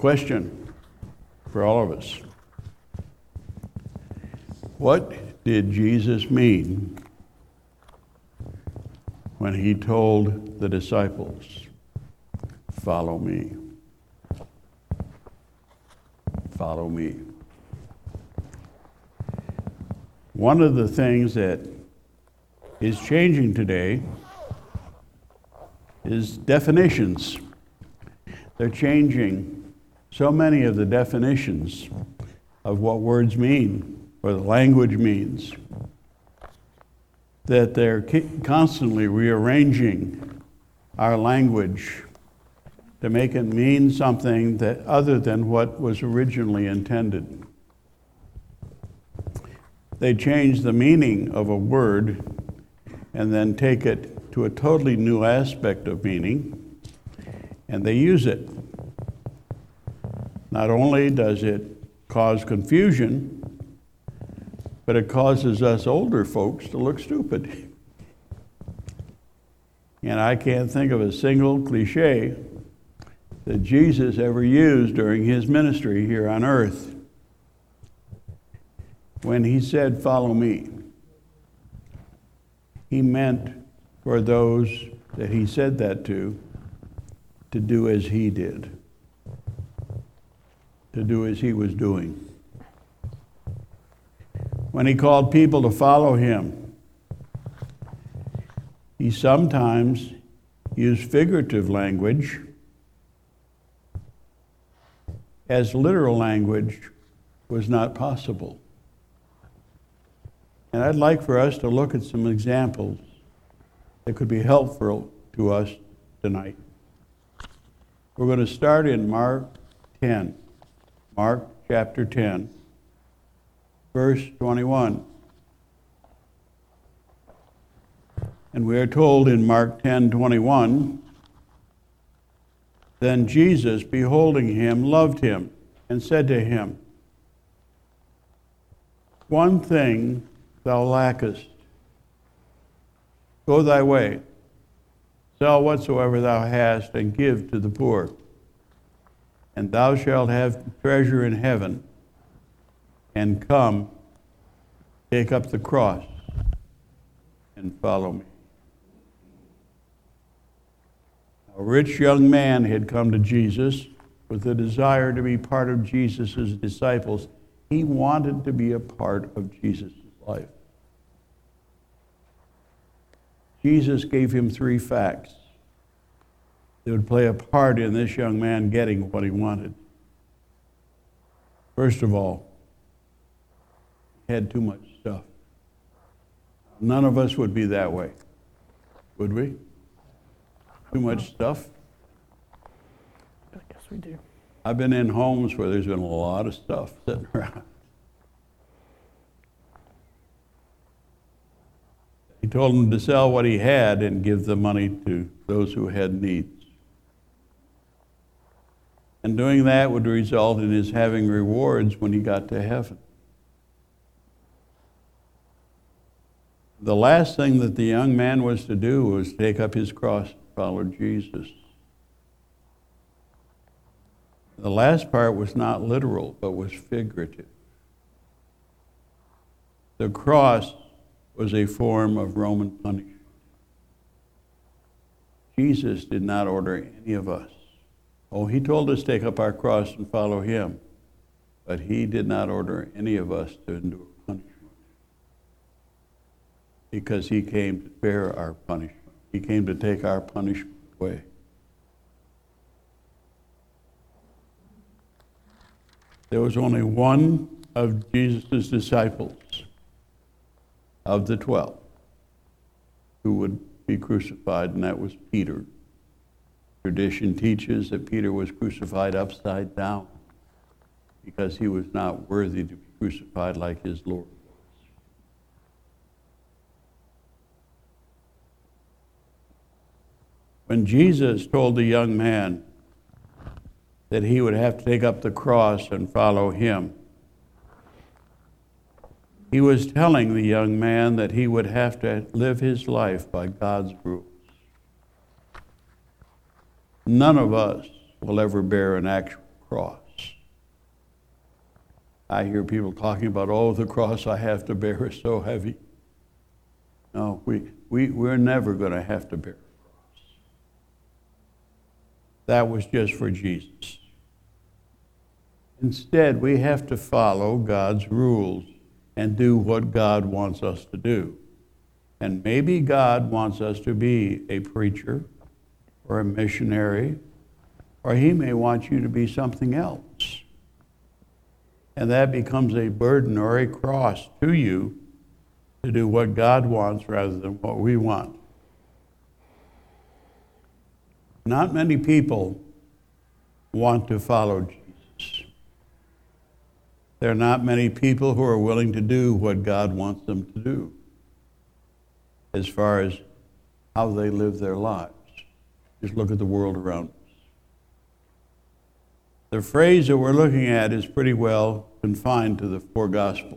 question for all of us. What did Jesus mean when he told the disciples, "Follow me"? Follow me. One of the things that is changing today is definitions. They're changing so many of the definitions of what words mean or the language means that they're constantly rearranging our language to make it mean something that other than what was originally intended. They change the meaning of a word and then take it to a totally new aspect of meaning, and they use it. Not only does it cause confusion, but it causes us older folks to look stupid. And I can't think of a single cliche that Jesus ever used during his ministry here on earth. When he said, "Follow me," he meant for those that he said that to do as he did, to do as he was doing. When he called people to follow him, he sometimes used figurative language as literal language was not possible. And I'd like for us to look at some examples that could be helpful to us tonight. We're going to start in Mark 10. Mark chapter 10, verse 21. And we are told in Mark 10:21, "Then Jesus, beholding him, loved him, and said to him, One thing thou lackest. Go thy way, sell whatsoever thou hast, and give to the poor, and thou shalt have treasure in heaven. And come, take up the cross, and follow me." A rich young man had come to Jesus with a desire to be part of Jesus' disciples. He wanted to be a part of Jesus' life. Jesus gave him 3 facts that would play a part in this young man getting what he wanted. First of all, he had too much stuff. None of us would be that way, would we? Too much stuff? I guess we do. I've been in homes where there's been a lot of stuff sitting around. He told him to sell what he had and give the money to those who had needs. And doing that would result in his having rewards when he got to heaven. The last thing that the young man was to do was take up his cross and follow Jesus. The last part was not literal, but was figurative. The cross was a form of Roman punishment. Jesus did not order any of us. Oh, he told us to take up our cross and follow him, but he did not order any of us to endure punishment, because he came to bear our punishment. He came to take our punishment away. There was only one of Jesus' disciples of the 12 who would be crucified, and that was Peter. Tradition teaches that Peter was crucified upside down because he was not worthy to be crucified like his Lord was. When Jesus told the young man that he would have to take up the cross and follow him, he was telling the young man that he would have to live his life by God's rules. None of us will ever bear an actual cross. I hear people talking about, oh, the cross I have to bear is so heavy. No, we're never going to have to bear a cross. That was just for Jesus. Instead, we have to follow God's rules and do what God wants us to do. And maybe God wants us to be a preacher or a missionary, or he may want you to be something else. And that becomes a burden or a cross to you to do what God wants rather than what we want. Not many people want to follow Jesus. There are not many people who are willing to do what God wants them to do as far as how they live their lives. Just look at the world around us. The phrase that we're looking at is pretty well confined to the four Gospels,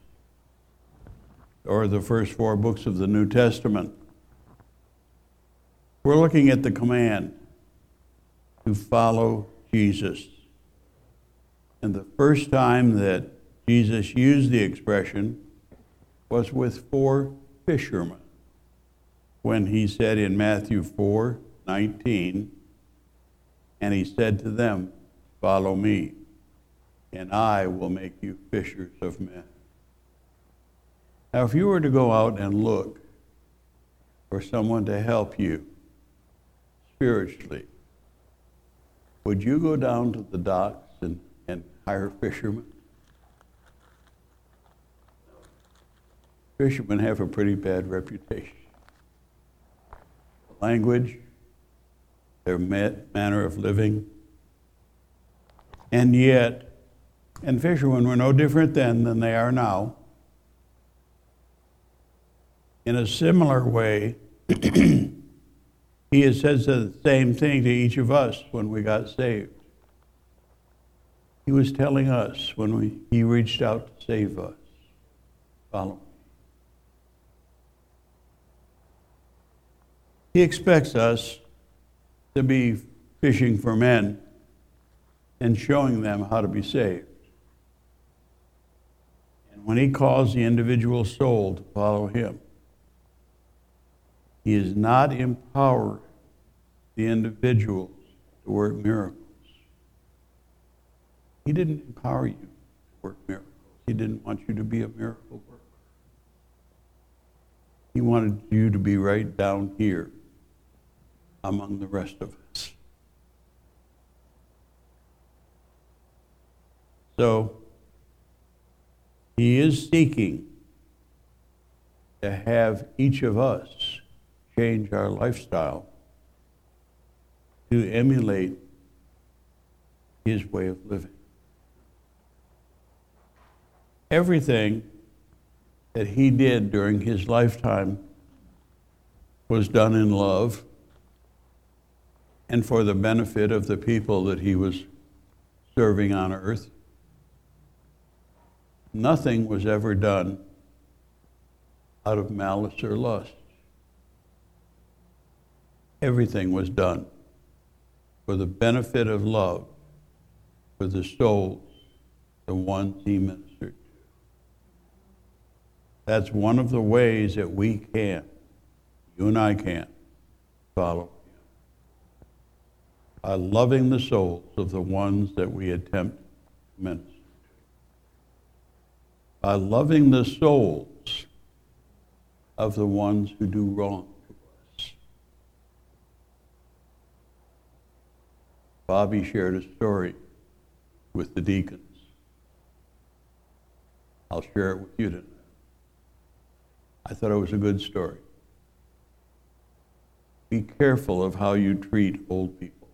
or the first four books of the New Testament. We're looking at the command to follow Jesus. And the first time that Jesus used the expression was with four fishermen, when he said in Matthew 4:19, and he said to them, "Follow me, and I will make you fishers of men." Now, if you were to go out and look for someone to help you spiritually, would you go down to the docks and hire fishermen? Fishermen have a pretty bad reputation. Language, their manner of living, and fishermen were no different then than they are now. In a similar way, he has said the same thing to each of us when we got saved. He was telling us when he reached out to save us, follow me. He expects us to be fishing for men and showing them how to be saved. And when he calls the individual soul to follow him, he is not empowering the individuals to work miracles. He didn't empower you to work miracles. He didn't want you to be a miracle worker. He wanted you to be right down here among the rest of us. So, he is seeking to have each of us change our lifestyle to emulate his way of living. Everything that he did during his lifetime was done in love and for the benefit of the people that he was serving on earth. Nothing was ever done out of malice or lust. Everything was done for the benefit of love for the souls, the ones he ministered to. That's one of the ways that we can, you and I can, follow him. By loving the souls of the ones that we attempt to minister to. By loving the souls of the ones who do wrong to us. Bobby shared a story with the deacons. I'll share it with you tonight. I thought it was a good story. Be careful of how you treat old people.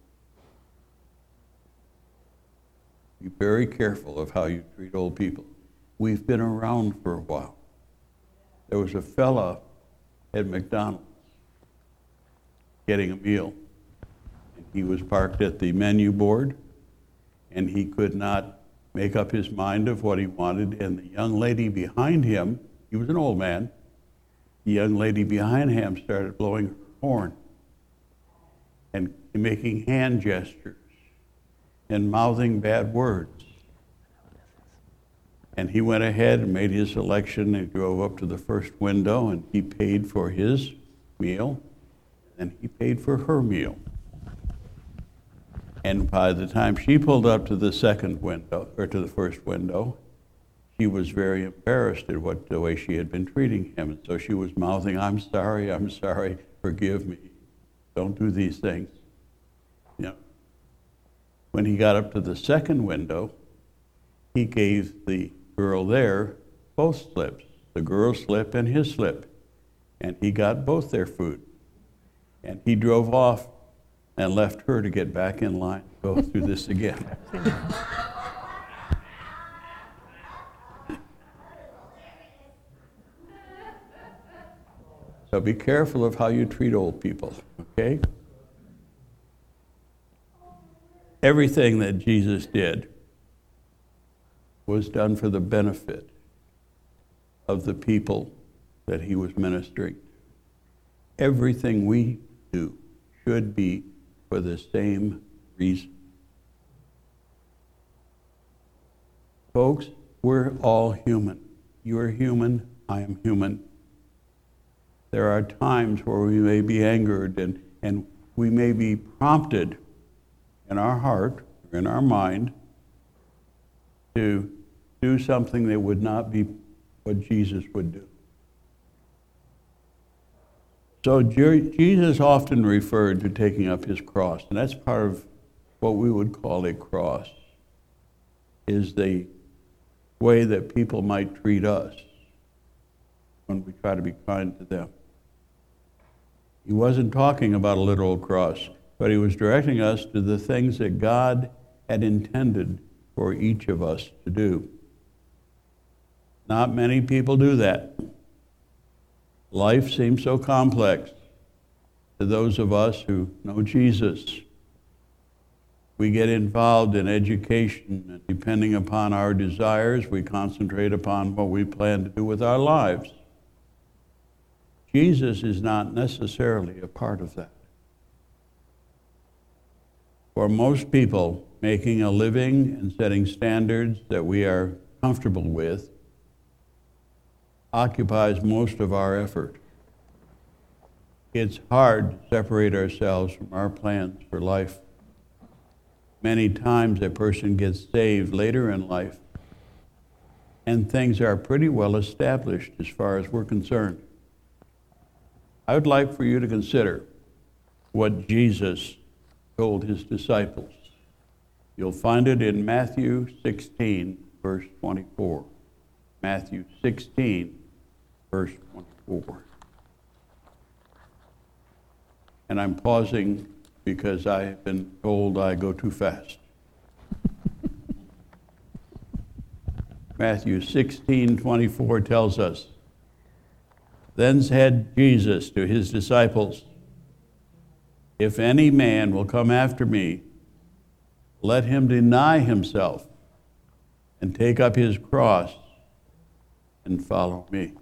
Be very careful of how you treat old people. We've been around for a while. There was a fella at McDonald's getting a meal. And he was parked at the menu board, and he could not make up his mind of what he wanted. And the young lady behind him, he was an old man, the young lady behind him started blowing her horn and making hand gestures and mouthing bad words. And he went ahead and made his selection and drove up to the first window, and he paid for his meal, and he paid for her meal. And by the time she pulled up to the second window, or to the first window, she was very embarrassed at the way she had been treating him. And so she was mouthing, I'm sorry, forgive me. Don't do these things. You know, when he got up to the second window, he gave the girl there both slips, the girl's slip and his slip. And he got both their food. And he drove off and left her to get back in line to go through this again. So be careful of how you treat old people, okay? Everything that Jesus did was done for the benefit of the people that he was ministering to. Everything we do should be for the same reason. Folks, we're all human. You're human, I am human. There are times where we may be angered and we may be prompted in our heart or in our mind to do something that would not be what Jesus would do. So Jesus often referred to taking up his cross, and that's part of what we would call a cross, is the way that people might treat us when we try to be kind to them. He wasn't talking about a literal cross, but he was directing us to the things that God had intended for each of us to do. Not many people do that. Life seems so complex to those of us who know Jesus. We get involved in education, and depending upon our desires, we concentrate upon what we plan to do with our lives. Jesus is not necessarily a part of that. For most people, making a living and setting standards that we are comfortable with occupies most of our effort. It's hard to separate ourselves from our plans for life. Many times a person gets saved later in life, and things are pretty well established as far as we're concerned. I would like for you to consider what Jesus told his disciples. You'll find it in Matthew 16, verse 24. Matthew 16, verse 24. And I'm pausing because I have been told I go too fast. Matthew 16:24 tells us, Then said Jesus to his disciples, If any man will come after me, let him deny himself and take up his cross and follow me.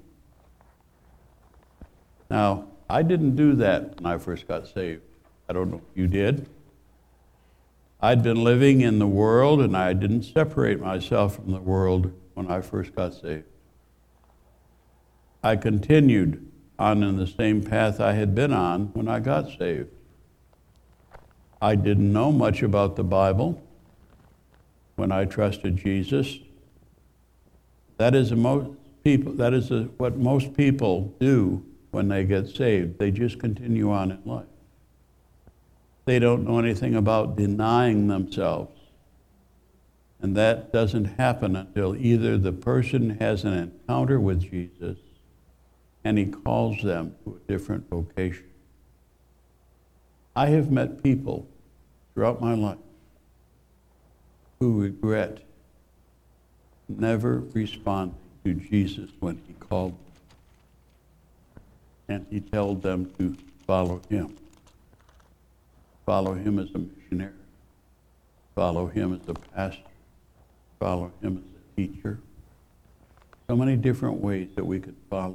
Now, I didn't do that when I first got saved. I don't know if you did. I'd been living in the world, and I didn't separate myself from the world when I first got saved. I continued on in the same path I had been on when I got saved. I didn't know much about the Bible when I trusted Jesus. That is what most people do when they get saved. They just continue on in life. They don't know anything about denying themselves. And that doesn't happen until either the person has an encounter with Jesus and he calls them to a different vocation. I have met people throughout my life who regret never responding to Jesus when he called them. And he told them to follow him. Follow him as a missionary. Follow him as a pastor. Follow him as a teacher. So many different ways that we could follow him.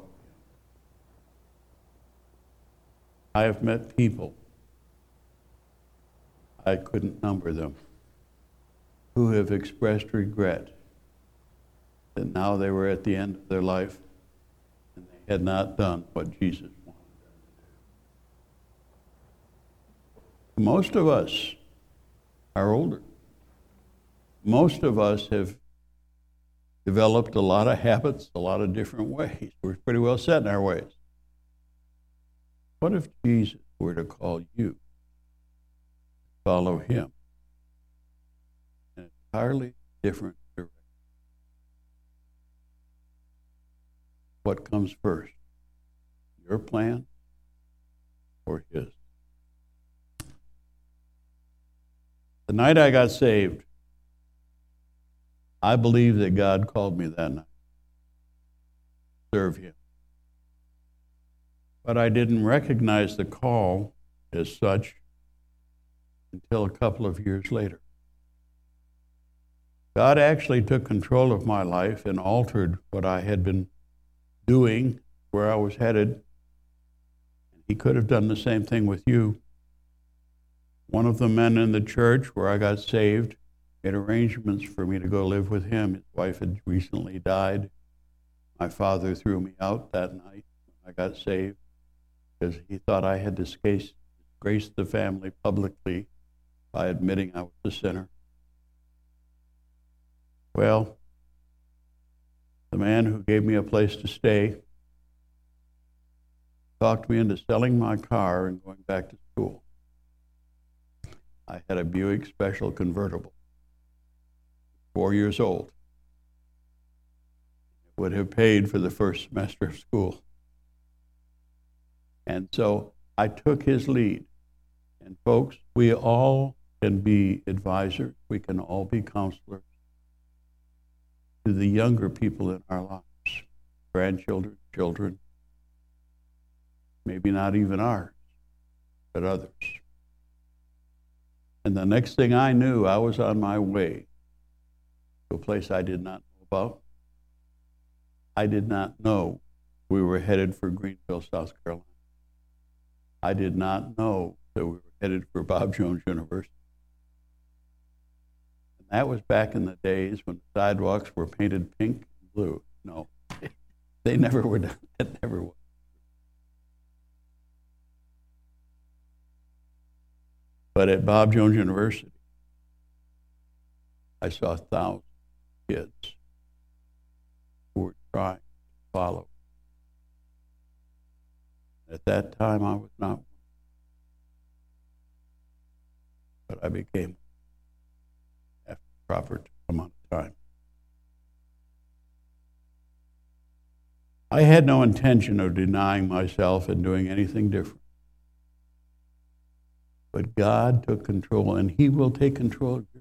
I have met people, I couldn't number them, who have expressed regret that now they were at the end of their life and they had not done what Jesus wanted them to do. Most of us are older. Most of us have developed a lot of habits, a lot of different ways. We're pretty well set in our ways. What if Jesus were to call you to follow him in an entirely different direction? What comes first? Your plan or his? The night I got saved, I believe that God called me that night to serve him. But I didn't recognize the call as such until a couple of years later. God actually took control of my life and altered what I had been doing, where I was headed. He could have done the same thing with you. One of the men in the church where I got saved made arrangements for me to go live with him. His wife had recently died. My father threw me out that night when I got saved because he thought I had disgraced the family publicly by admitting I was a sinner. Well, the man who gave me a place to stay talked me into selling my car and going back to school. I had a Buick Special convertible, 4 years old. It would have paid for the first semester of school. And so I took his lead. And folks, we all can be advisors. We can all be counselors to the younger people in our lives, grandchildren, children, maybe not even ours, but others. And the next thing I knew, I was on my way to a place I did not know about. I did not know we were headed for Greenville, South Carolina. I did not know that we were headed for Bob Jones University. And that was back in the days when the sidewalks were painted pink and blue. No, they never were done. That never was. But at Bob Jones University, I saw thousands of kids who were trying to follow. At that time, I was not one. But I became after a proper amount of time. I had no intention of denying myself and doing anything different. But God took control, and he will take control of you.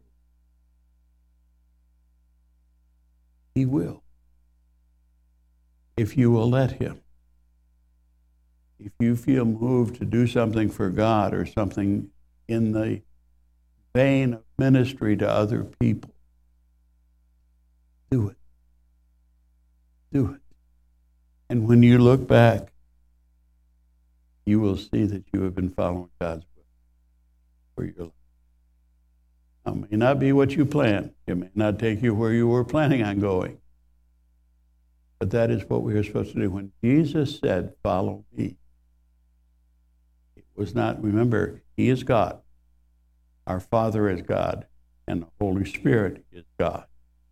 He will. If you will let him. If you feel moved to do something for God or something in the vein of ministry to other people, do it. Do it. And when you look back, you will see that you have been following God's will for your life. Now, it may not be what you planned. It may not take you where you were planning on going. But that is what we are supposed to do. When Jesus said, "Follow me," it was not, remember, he is God. Our Father is God, and the Holy Spirit is God.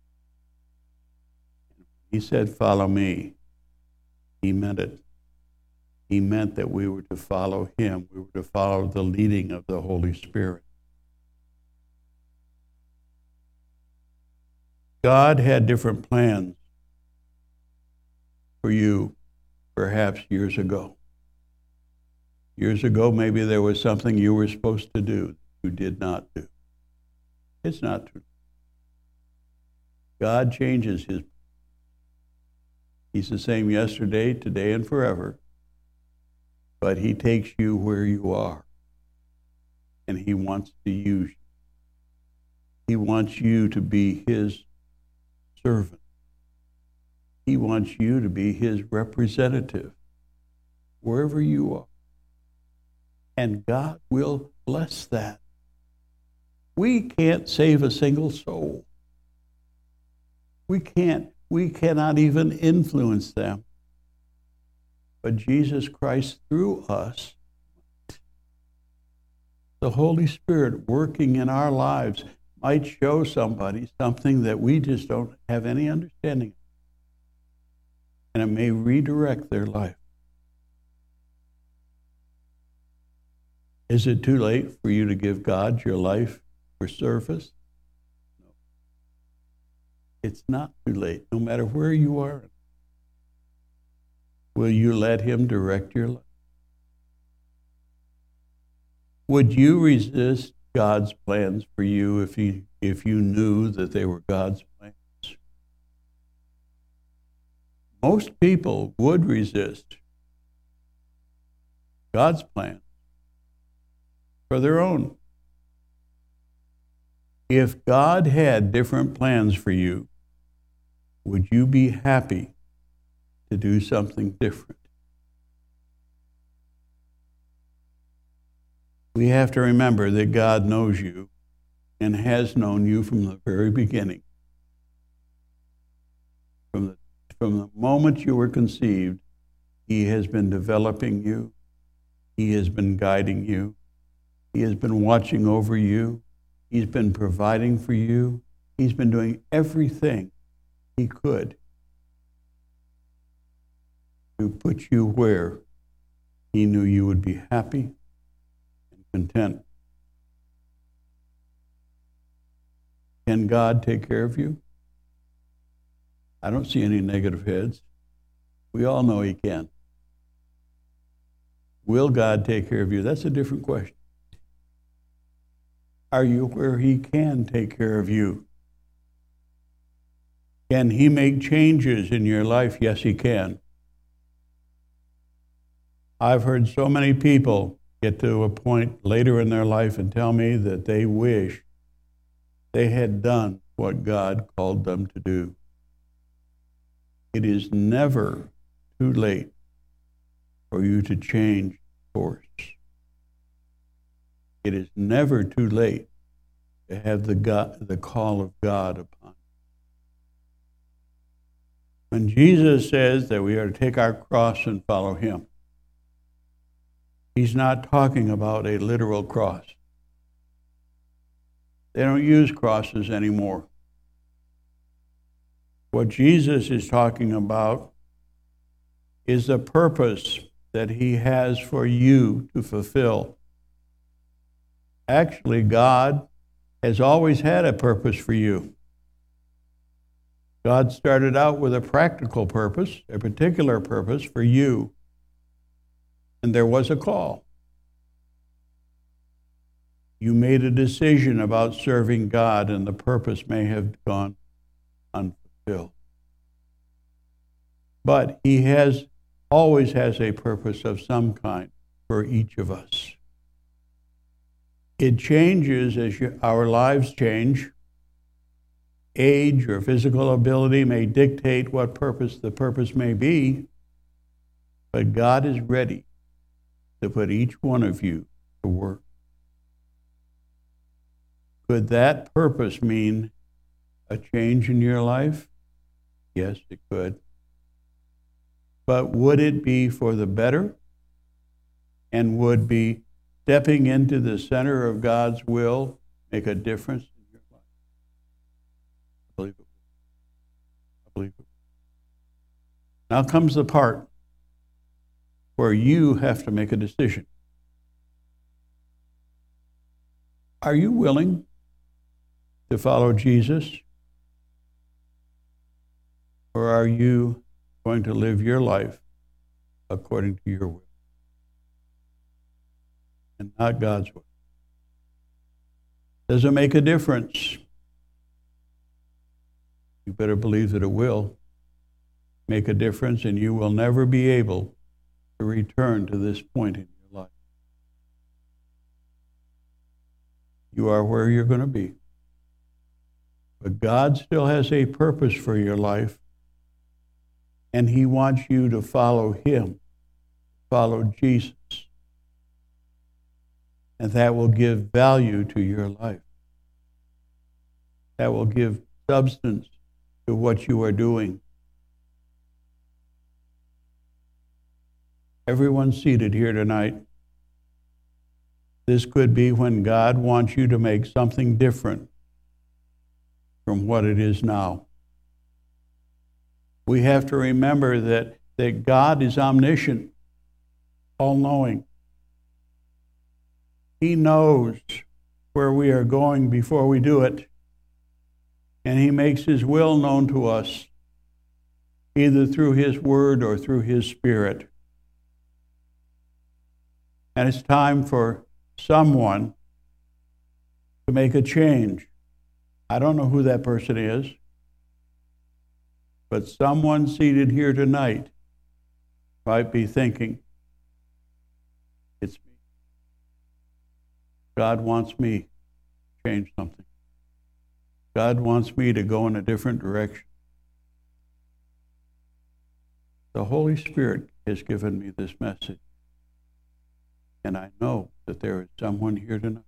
He said, "Follow me." He meant it. He meant that we were to follow him. We were to follow the leading of the Holy Spirit. God had different plans for you, perhaps years ago. Years ago, maybe there was something you were supposed to do that you did not do. It's not true. God changes his. He's the same yesterday, today, and forever. But he takes you where you are. And he wants to use you. He wants you to be his servant. He wants you to be his representative, wherever you are. And God will bless that. We can't save a single soul. We cannot even influence them. But Jesus Christ through us, the Holy Spirit working in our lives, might show somebody something that we just don't have any understanding of. And it may redirect their life. Is it too late for you to give God your life for service? No. It's not too late, no matter where you are. Will you let him direct your life? Would you resist God's plans for you if you knew that they were God's plans? Most people would resist God's plan for their own. If God had different plans for you, would you be happy to do something different? We have to remember that God knows you and has known you from the very beginning. From the moment you were conceived, he has been developing you. He has been guiding you. He has been watching over you. He's been providing for you. He's been doing everything he could to put you where he knew you would be happy and content. Can God take care of you? I don't see any negative heads. We all know he can. Will God take care of you? That's a different question. Are you where he can take care of you? Can he make changes in your life? Yes, he can. I've heard so many people get to a point later in their life and tell me that they wish they had done what God called them to do. It is never too late for you to change course. It is never too late to have the call of God upon you. When Jesus says that we are to take our cross and follow him, he's not talking about a literal cross. They don't use crosses anymore. What Jesus is talking about is the purpose that he has for you to fulfill. Actually, God has always had a purpose for you. God started out with a practical purpose, a particular purpose for you. And there was a call. You made a decision about serving God, and the purpose may have gone unfulfilled. But he always has a purpose of some kind for each of us. It changes as our lives change. Age or physical ability may dictate what the purpose may be, but God is ready to put each one of you to work. Could that purpose mean a change in your life? Yes, it could. But would it be for the better? And would be stepping into the center of God's will make a difference in your life? I believe it. I believe it. Now comes the part where you have to make a decision. Are you willing to follow Jesus? Or are you going to live your life according to your will and not God's will? Does it make a difference? You better believe that it will make a difference, and you will never be able to return to this point in your life. You are where you're going to be. But God still has a purpose for your life, and he wants you to follow him, follow Jesus. And that will give value to your life. that will give substance to what you are doing. Everyone seated here tonight, this could be when God wants you to make something different from what it is now. We have to remember that God is omniscient, all-knowing. He knows where we are going before we do it, and He makes His will known to us, either through His Word or through His Spirit. And it's time for someone to make a change. I don't know who that person is, but someone seated here tonight might be thinking, it's me. God wants me to change something. God wants me to go in a different direction. The Holy Spirit has given me this message. And I know that there is someone here tonight.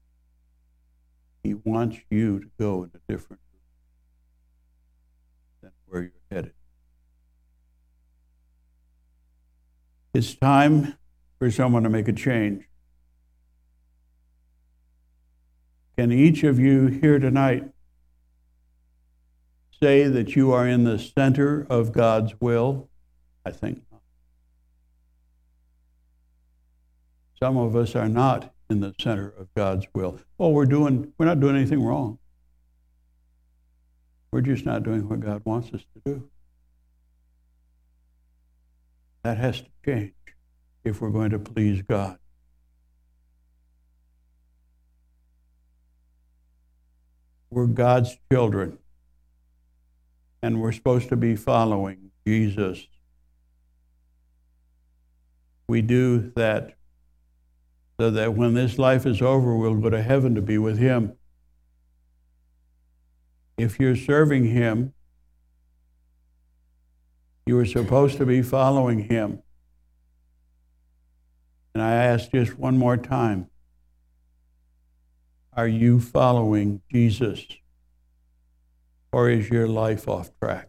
He wants you to go in a different direction than where you're headed. It's time for someone to make a change. Can each of you here tonight say that you are in the center of God's will? I think not. Some of us are not in the center of God's will. Oh, we're not doing anything wrong. We're just not doing what God wants us to do. That has to change if we're going to please God. We're God's children, and we're supposed to be following Jesus. We do that so that when this life is over, we'll go to heaven to be with Him. If you're serving Him, you are supposed to be following Him. And I ask just one more time, are you following Jesus? Or is your life off track?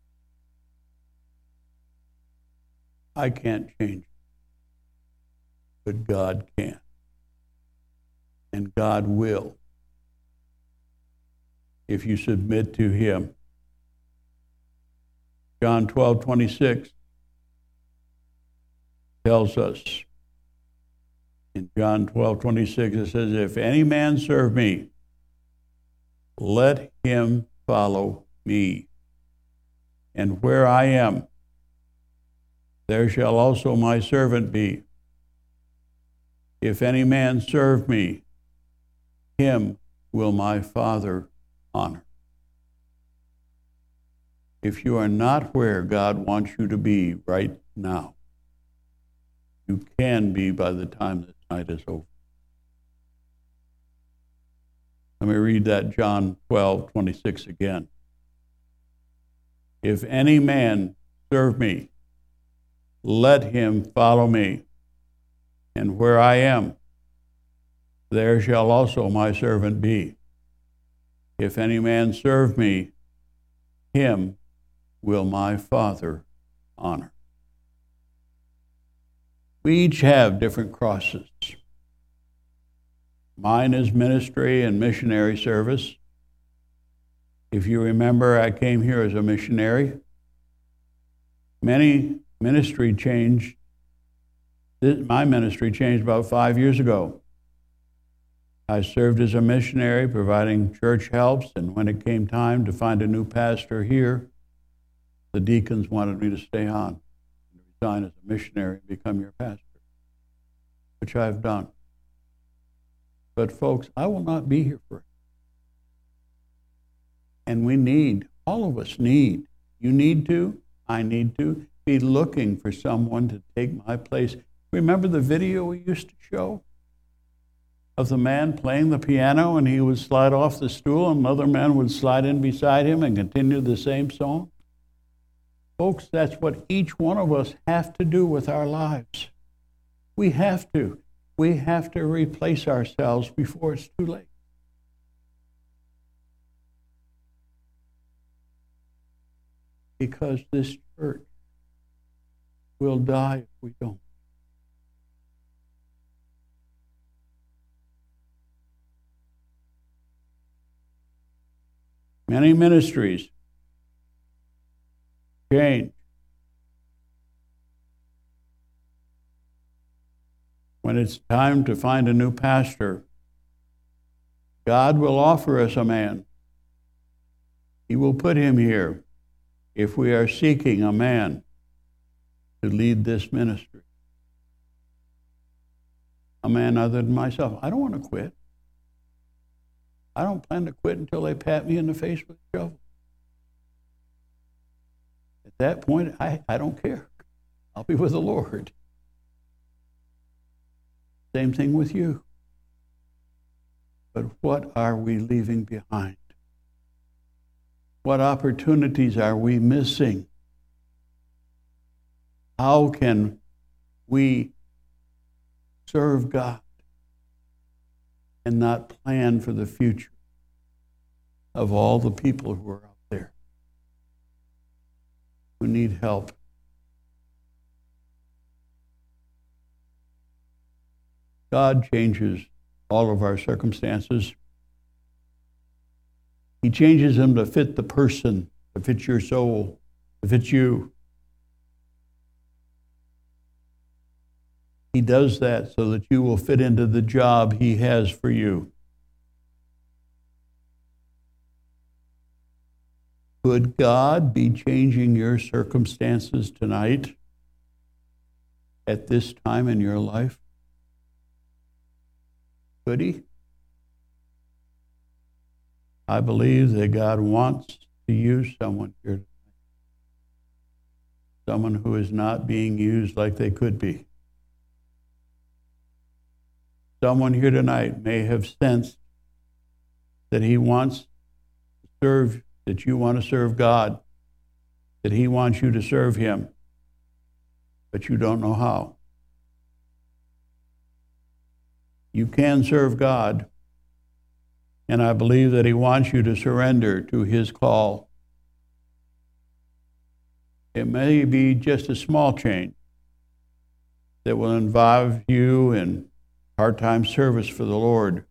I can't change it, but God can. And God will, if you submit to Him. John 12:26 tells us, in John 12:26, it says, if any man serve me, let him follow me. And where I am, there shall also my servant be. If any man serve me, him will my Father honor. If you are not where God wants you to be right now, you can be by the time this night is over. Let me read that John 12:26 again. If any man serve me, let him follow me. And where I am, there shall also my servant be. If any man serve me, him will my Father honor. We each have different crosses. Mine is ministry and missionary service. If you remember, I came here as a missionary. My ministry changed about 5 years ago. I served as a missionary, providing church helps, and when it came time to find a new pastor here, the deacons wanted me to stay on and resign as a missionary and become your pastor, which I've done. But folks, I will not be here forever. And all of us need, you need to, I need to, be looking for someone to take my place. Remember the video we used to show of the man playing the piano, and he would slide off the stool and another man would slide in beside him and continue the same song? Folks, that's what each one of us have to do with our lives. We have to. We have to replace ourselves before it's too late. because this church will die if we don't. Many ministries change. When it's time to find a new pastor, God will offer us a man. He will put him here if we are seeking a man to lead this ministry. A man other than myself. I don't want to quit. I don't plan to quit until they pat me in the face with a shovel. At that point, I don't care. I'll be with the Lord. Same thing with you. But what are we leaving behind? What opportunities are we missing? How can we serve God and not plan for the future of all the people who are out there who need help? God changes all of our circumstances. He changes them to fit the person, to fit your soul, to fit you. He does that so that you will fit into the job He has for you. Could God be changing your circumstances tonight at this time in your life? Could He? I believe that God wants to use someone here tonight. Someone who is not being used like they could be. Someone here tonight may have sensed that He wants to serve, that you want to serve God, that He wants you to serve Him, but you don't know how. You can serve God, and I believe that He wants you to surrender to His call. It may be just a small change that will involve you in part-time service for the Lord,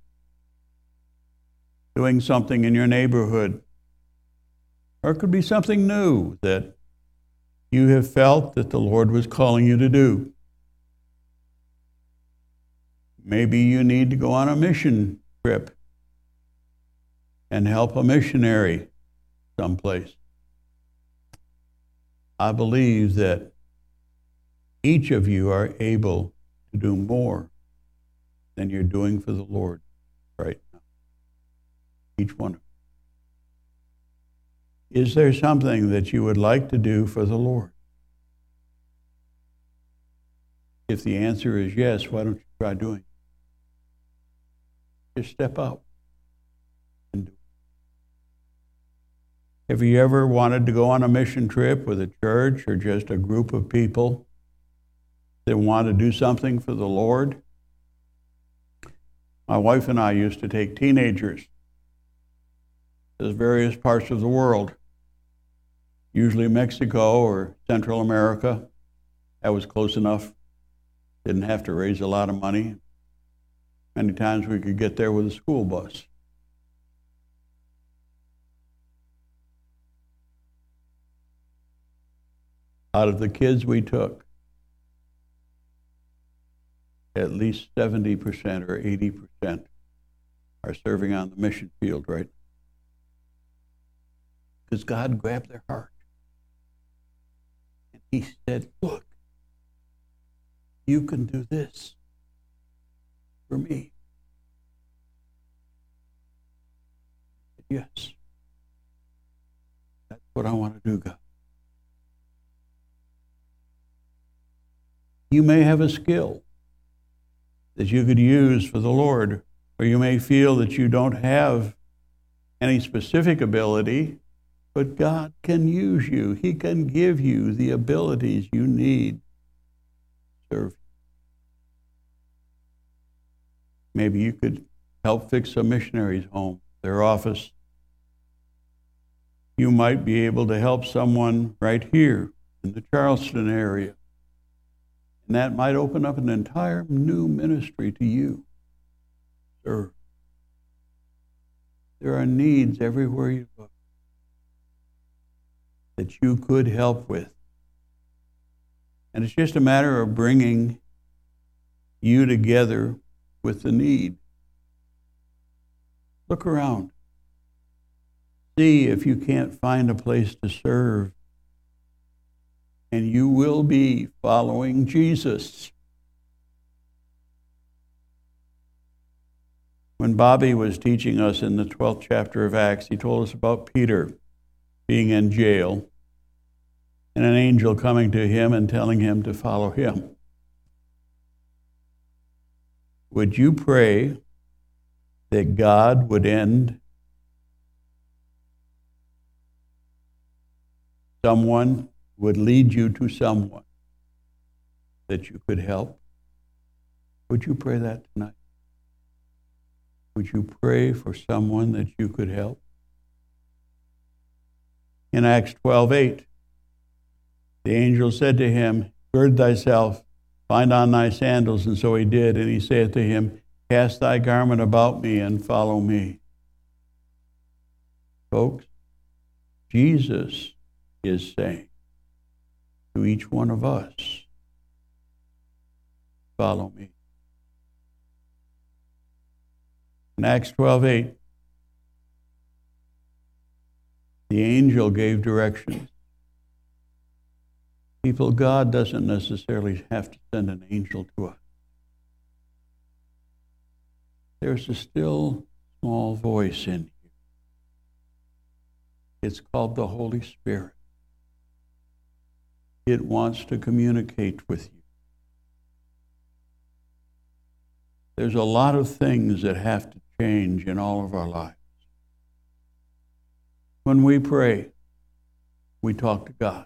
doing something in your neighborhood, or it could be something new that you have felt that the Lord was calling you to do. Maybe you need to go on a mission trip and help a missionary someplace. I believe that each of you are able to do more than you're doing for the Lord right now. Each one of you. Is there something that you would like to do for the Lord? If the answer is yes, why don't you try doing it? Just step out and do it. Have you ever wanted to go on a mission trip with a church or just a group of people that want to do something for the Lord? My wife and I used to take teenagers to various parts of the world, usually Mexico or Central America. That was close enough. Didn't have to raise a lot of money. Many times we could get there with a school bus. Out of the kids we took, at least 70% or 80% are serving on the mission field, right? Because God grabbed their heart. And He said, look, you can do this for me. Yes. That's what I want to do, God. You may have a skill that you could use for the Lord, or you may feel that you don't have any specific ability, but God can use you. He can give you the abilities you need to serve. Maybe you could help fix a missionary's home, their office. you might be able to help someone right here in the Charleston area. And that might open up an entire new ministry to you, sir. There are needs everywhere you look that you could help with. And it's just a matter of bringing you together with the need. Look around. See if you can't find a place to serve. And you will be following Jesus. When Bobby was teaching us in the 12th chapter of Acts, he told us about Peter being in jail and an angel coming to him and telling him to follow him. Would you pray that God would someone would lead you to someone that you could help? Would you pray that tonight? Would you pray for someone that you could help? In Acts 12:8, the angel said to him, gird thyself, bind on thy sandals. And so he did. And he saith to him, cast thy garment about me and follow me. Folks, Jesus is saying to each one of us, follow me. In Acts 12:8, the angel gave directions. People, God doesn't necessarily have to send an angel to us. There's a still small voice in you. It's called the Holy Spirit. It wants to communicate with you. There's a lot of things that have to change in all of our lives. When we pray, we talk to God.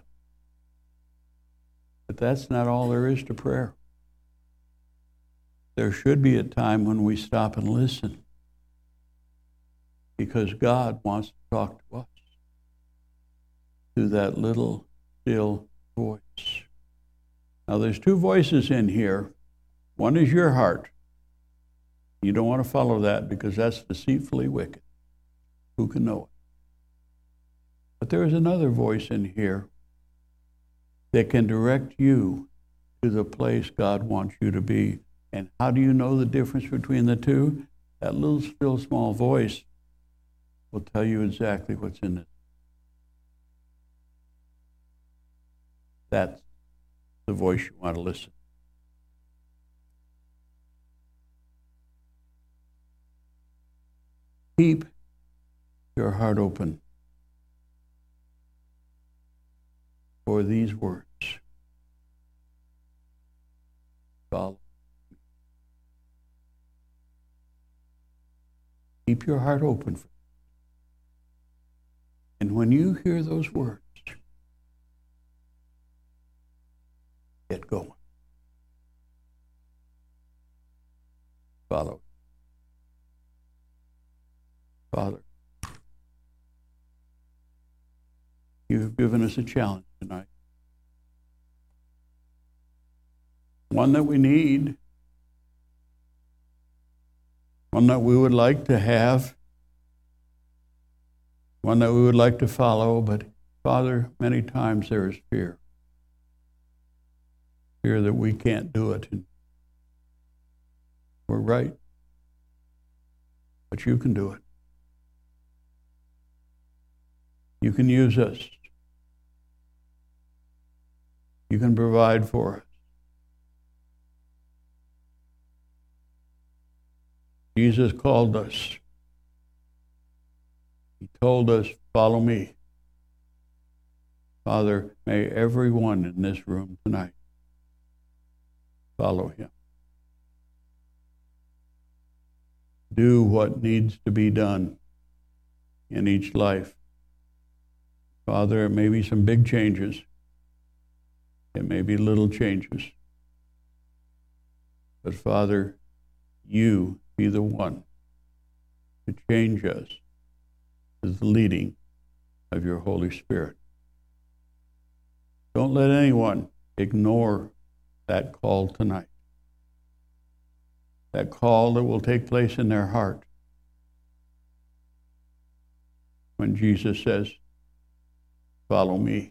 But that's not all there is to prayer. There should be a time when we stop and listen, because God wants to talk to us through that little still voice. Now there's two voices in here. One is your heart. You don't want to follow that because that's deceitfully wicked. Who can know it? But there is another voice in here that can direct you to the place God wants you to be. And how do you know the difference between the two? That little still small voice will tell you exactly what's in it. That's the voice you want to listen. Keep your heart open for these words. Follow. Keep your heart open for it. And when you hear those words, get going. Follow. Father, you have given us a challenge tonight. One that we need. One that we would like to have. One that we would like to follow. But Father, many times there is fear. Fear that we can't do it. And we're right. But you can do it. You can use us. You can provide for us. Jesus called us. He told us, follow me. Father, may everyone in this room tonight follow him. Do what needs to be done in each life. Father, it may be some big changes. It may be little changes. But Father, you be the one to change us to the leading of your Holy Spirit. Don't let anyone ignore that call tonight. That call that will take place in their heart when Jesus says, follow me.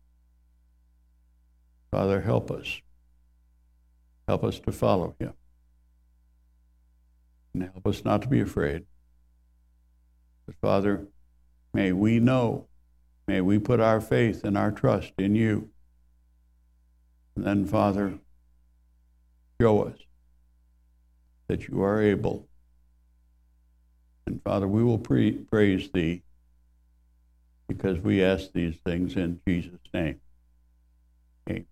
Father, help us. Help us to follow him. And help us not to be afraid. But Father, may we know, may we put our faith and our trust in you. And then, Father, show us that you are able. And Father, we will praise thee because we ask these things in Jesus' name. Amen.